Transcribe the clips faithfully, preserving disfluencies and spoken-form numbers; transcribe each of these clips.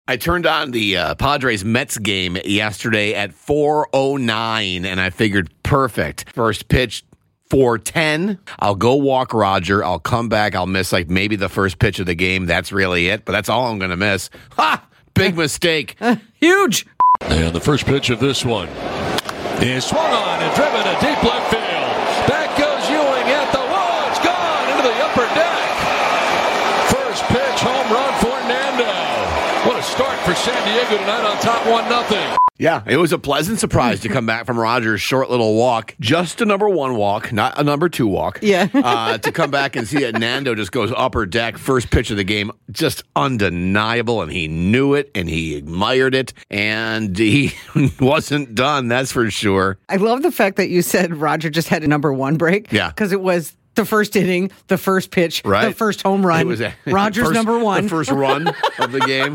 I turned on the uh, Padres-Mets game yesterday at four oh nine, and I figured, perfect. First pitch, four ten. I'll go walk Roger. I'll come back. I'll miss, like, maybe the first pitch of the game. That's really it, but that's all I'm going to miss. Ha! Big mistake. Uh, huge. And the first pitch of this one is swung on and driven to deep left field. Back goes Ewing at the wall. It's gone into the upper deck. First pitch, home run for Nando. What a start for San Diego tonight on top one nothing. Yeah, it was a pleasant surprise to come back from Rogers' short little walk, just a number one walk, not a number two walk. Yeah. uh, to come back and see that Nando just goes upper deck, first pitch of the game, just undeniable, and he knew it, and he admired it, and he wasn't done, that's for sure. I love the fact that you said Roger just had a number one break. Yeah. Because it was the first inning, the first pitch, right. the first home run. It was a, Rogers first, number one. The first run of the game.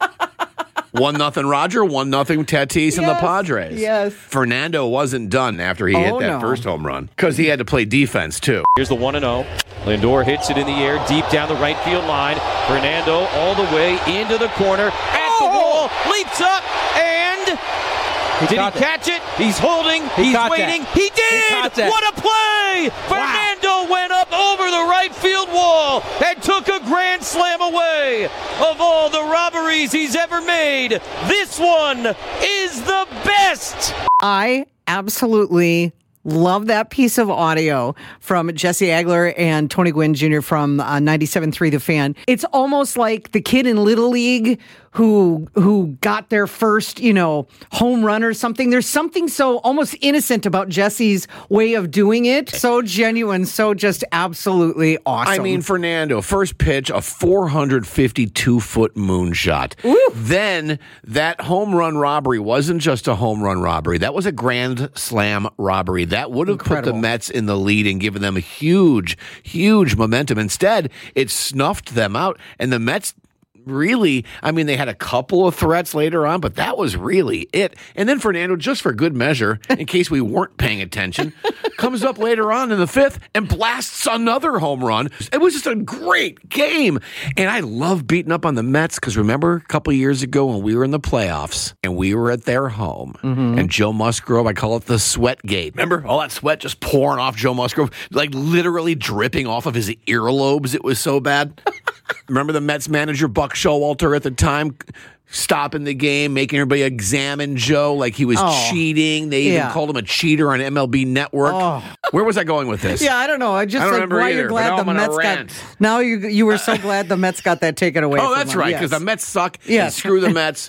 One nothing Roger, one nothing Tatis and Yes, the Padres. yes. Fernando wasn't done after he Oh, hit that no. first home run because he had to play defense too. Here's the one and oh. Lindor hits it in the air, deep down the right field line. Fernando all the way into the corner, at the wall, leaps up, and He did he caught catch it? He's holding, He he's caught waiting. that. He did! He caught that. What a play! Fernando went up over the right field wall and took a grand slam away. Of all the robberies he's ever made, this one is the best! I absolutely love that piece of audio from Jesse Agler and Tony Gwynn Junior from uh, ninety-seven point three The Fan. It's almost like the kid in Little League who who got their first, you know, home run or something. There's something so almost innocent about Jesse's way of doing it. So genuine, so just absolutely awesome. I mean, Fernando, first pitch, a four hundred fifty-two foot moonshot. Then that home run robbery wasn't just a home run robbery. That was a grand slam robbery. That would have Incredible. put the Mets in the lead and given them a huge, huge momentum. Instead, it snuffed them out, and the Mets really, I mean, they had a couple of threats later on, but that was really it. And then Fernando, just for good measure, in case we weren't paying attention, comes up later on in the fifth and blasts another home run. It was just a great game. And I love beating up on the Mets because remember a couple of years ago when we were in the playoffs and we were at their home mm-hmm. and Joe Musgrove, I call it the sweat gate. Remember all that sweat just pouring off Joe Musgrove, like literally dripping off of his earlobes. It was so bad. Remember the Mets manager, Buck Showalter, at the time, stopping the game, making everybody examine Joe like he was Oh, cheating. They even yeah. called him a cheater on M L B Network. Oh. Where was I going with this? Yeah, I don't know. I just I don't like remember why either, you're glad but the now I'm on a Mets rant. got. Now you you were so glad the Mets got that taken away. Oh, from that's them. right, Yes. because the Mets suck. Yes. And screw the Mets.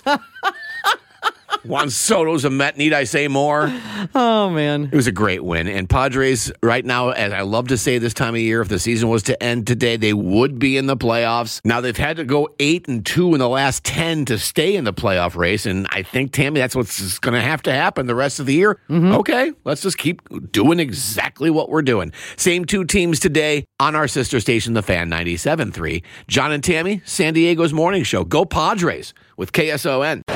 Juan Soto's a Met, need I say more? Oh, man. It was a great win. And Padres, right now, as I love to say this time of year, if the season was to end today, they would be in the playoffs. Now, they've had to go eight and two in the last ten to stay in the playoff race. And I think, Tammy, that's what's going to have to happen the rest of the year. Mm-hmm. Okay, let's just keep doing exactly what we're doing. Same two teams today on our sister station, The Fan ninety-seven point three. John and Tammy, San Diego's morning show. Go Padres with K S O N.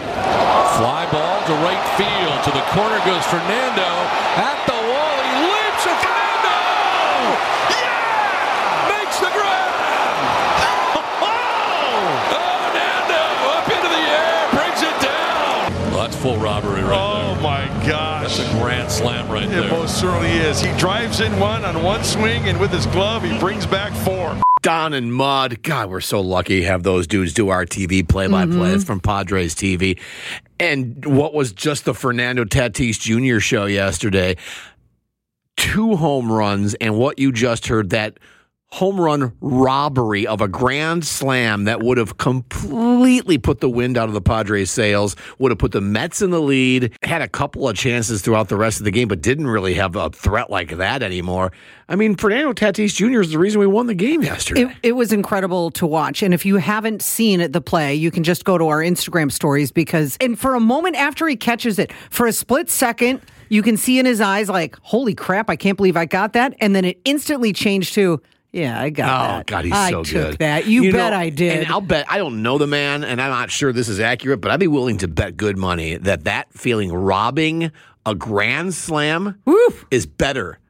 Fly ball to right field. To the corner goes Fernando. At the wall, he leaps and Fernando! Yeah! Makes the grab! Oh! Oh, Nando up into the air, brings it down. Well, that's full robbery right Oh, there. my gosh. That's a grand slam right It there. most certainly is. He drives in one on one swing, and with his glove, he brings back four. Don and Mud. God, we're so lucky to have those dudes do our T V play-by-play. Mm-hmm. It's from Padres T V. And what was just the Fernando Tatis Junior show yesterday, two home runs, and what you just heard, that home run robbery of a grand slam that would have completely put the wind out of the Padres' sails, would have put the Mets in the lead, had a couple of chances throughout the rest of the game, but didn't really have a threat like that anymore. I mean, Fernando Tatis Junior is the reason we won the game yesterday. It, it was incredible to watch. And if you haven't seen it, the play, you can just go to our Instagram stories because, and for a moment after he catches it, for a split second, you can see in his eyes like, holy crap, I can't believe I got that. And then it instantly changed to, yeah, I got Oh, that. God, he's I so took good. that. You, You bet know, I did. And I'll bet, I don't know the man, and I'm not sure this is accurate, but I'd be willing to bet good money that that feeling robbing a grand slam Oof. is better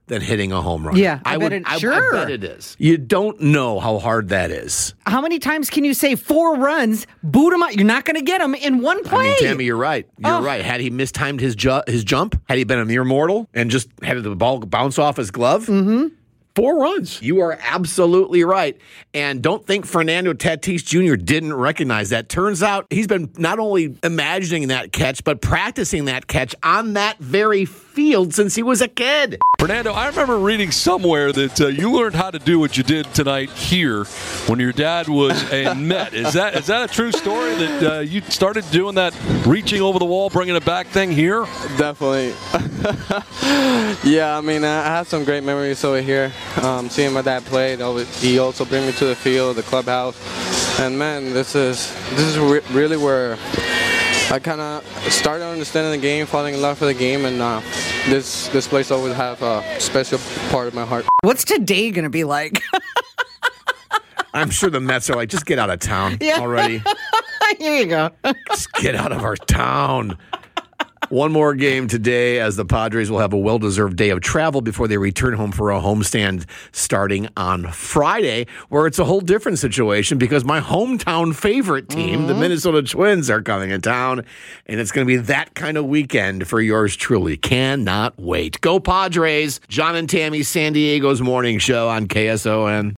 than hitting a home run. Yeah, I bet would. it- I, sure. I bet it is. You don't know how hard that is. How many times can you say four runs, boot him out? You're not going to get him in one play. I mean, Tammy, you're right. You're Oh. right. Had he mistimed his ju- his jump, had he been a mere mortal and just had the ball bounce off his glove, mm-hmm. four runs. You are absolutely right. And don't think Fernando Tatis Junior didn't recognize that. Turns out he's been not only imagining that catch, but practicing that catch on that very field since he was a kid. Fernando, I remember reading somewhere that uh, you learned how to do what you did tonight here when your dad was a Met. Is that is that a true story that uh, you started doing that reaching over the wall, bringing it back thing here? Definitely. Yeah, I mean, I have some great memories over here. Um, seeing my dad play, he also bring me to the field, the clubhouse, and man, this is this is re- really where I kind of started understanding the game, falling in love for the game, and uh, this this place always have a special part of my heart. What's today going to be like? I'm sure the Mets are like, just get out of town Yeah. already. Here you go. Just get out of our town. One more game today as the Padres will have a well-deserved day of travel before they return home for a homestand starting on Friday, where it's a whole different situation because my hometown favorite team, mm-hmm. the Minnesota Twins, are coming in town, and it's going to be that kind of weekend for yours truly. Cannot wait. Go Padres. John and Tammy, San Diego's morning show on K S O N.